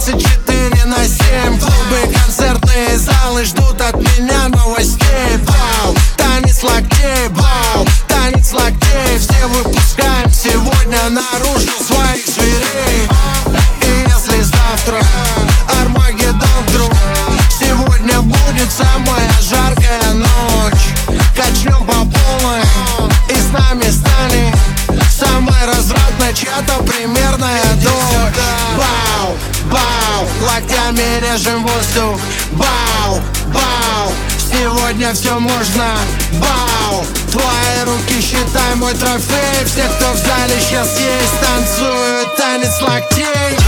24/7. Клубы, концертные залы ждут от меня новостей. Бау, танец локтей, бау, танец локтей. Все выпускаем сегодня наружу своих зверей. И если завтра Армагеддон вдруг, сегодня будет самая жаркая ночь. Качнем по полной, и с нами станет самой развратной чья-то примерная дочь. Бау, бау, локтями режем воздух. Бау, бау, сегодня все можно. Бау, твои руки считай мой трофей. Все, кто в зале сейчас есть, танцуют танец локтей.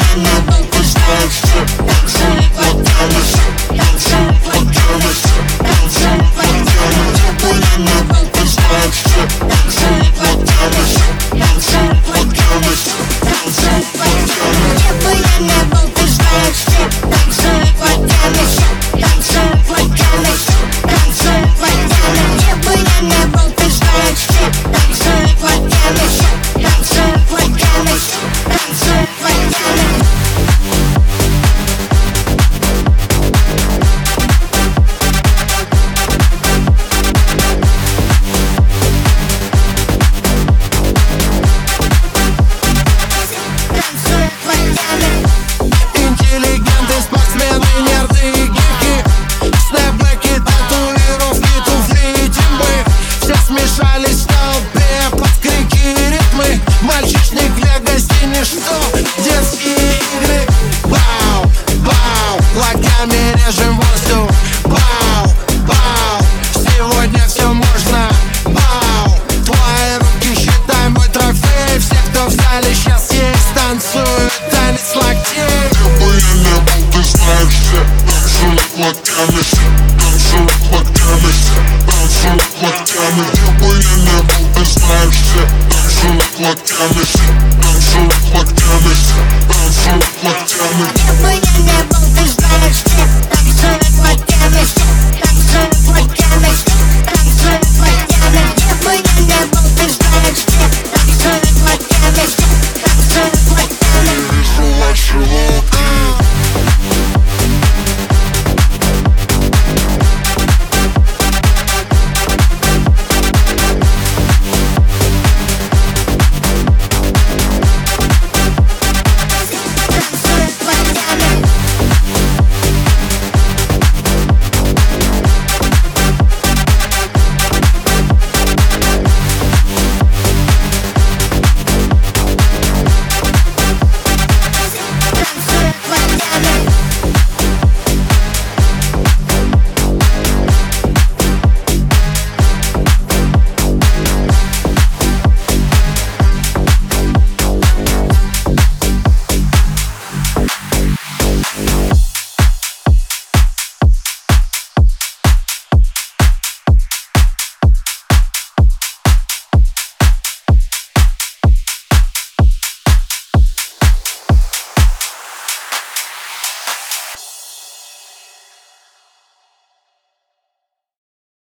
Режем воздух. Бау, бау, сегодня все можно. Бау, твои руки считай мой трофей. Все, кто в зале сейчас есть, танцуют танец локтей. Где бы я не был, ты знаешь, все танцуют локтями, все танцуют локтями, все танцуют локтями. Где бы я не был, ты знаешь, все танцуют локтями, все